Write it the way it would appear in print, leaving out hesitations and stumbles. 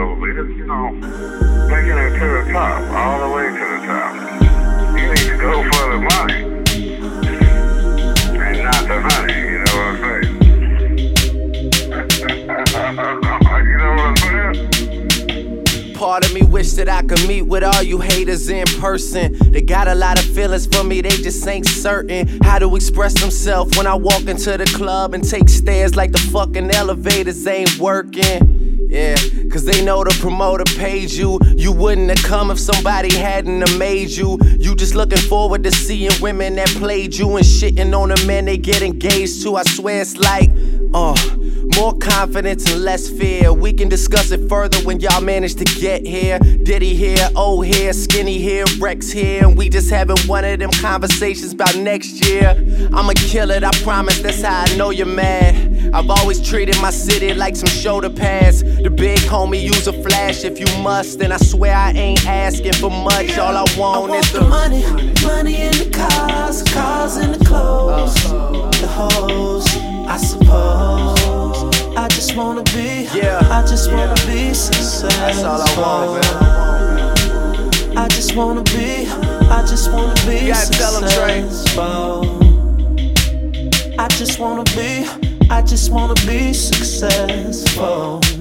leader. You know, making it to the top, all the way to the top. You need to go for the money, and not the honey. You know what I'm saying? You know what I'm saying? Part of me wish that I could meet with all you haters in person. They got a lot of feelings for me, they just ain't certain how to express themselves when I walk into the club and take stairs like the fucking elevators ain't working. Yeah, cause they know the promoter paid you. You wouldn't have come if somebody hadn't have made you. You just looking forward to seeing women that played you and shitting on the men they get engaged to. I swear it's like, more confidence and less fear. We can discuss it further when y'all manage to get here. Diddy here, old here, skinny here, Rex here, and we just having one of them conversations about next year. I'ma kill it, I promise, that's how I know you're mad. I've always treated my city like some shoulder pads. The big homie use a flash if you must, and I swear I ain't asking for much. All I want is the money, money in the cars, cars in the clothes, the hoes, I suppose. I just wanna be, I just wanna be successful. That's all I want, man. I just wanna be, I just wanna be you gotta successful. Tell them, I just wanna be, I just wanna be successful.